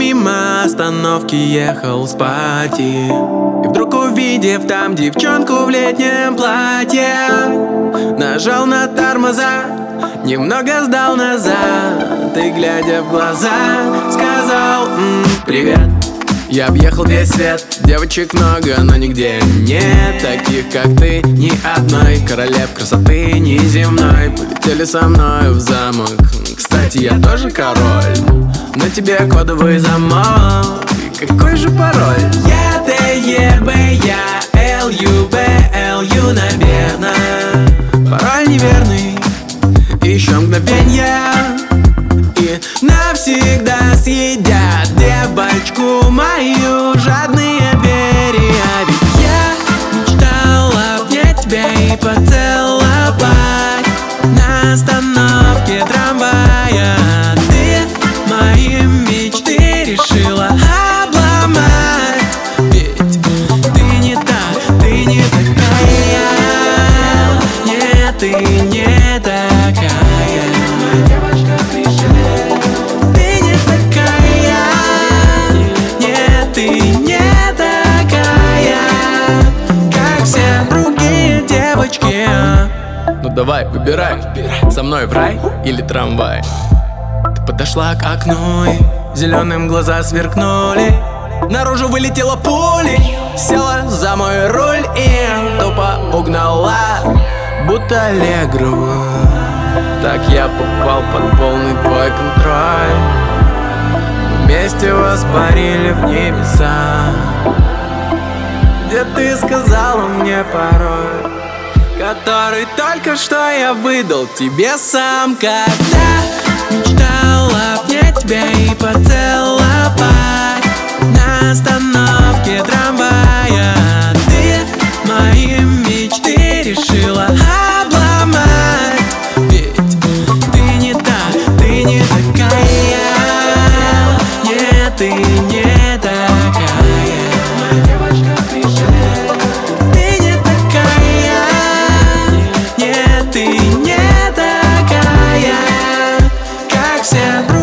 мимо остановки ехал с пати, и вдруг, увидев там девчонку в летнем платье, нажал на тормоза, немного сдал назад, и, глядя в глаза, сказал: привет. Я объехал весь свет, девочек много, но нигде нет таких, как ты, ни одной. Королев красоты неземной полетели со мной в замок. Кстати, я тоже король, на тебе кодовый замок. И какой же пароль? Я, Т, Е, Б, я, Л, Ю, Б, Л, Ю, наверно. Пароль неверный, еще мгновенье, и навсегда съедят девочку мою жадные перья. Ведь я мечтал обнять тебя и поцеловать на остановке трамвая. Ты мои мечты решила обломать, ведь ты не та, ты не такая. Нет, ты не такая. Девочка, пришелец. Ты не такая. Нет, ты не такая, как все другие девочки. Ну давай, выбирай, со мной в рай или трамвай. Ты подошла к окну, и зеленым глаза сверкнули. Наружу вылетела пулей, села за мой руль и тупо угнала, будто Аллегрову. Так я попал под полный твой контроль. Вместе воспарили в небеса, где ты сказала мне пароль, который только что я выдал тебе сам. Когда мечтал обнять тебя и поцеловать на остановке трамвая, ты мои мечты решила обломать, ведь ты не та, ты не такая. Нет, ты не такая. Девочка, пришелец. Ты не такая. Нет, ты не такая, как все.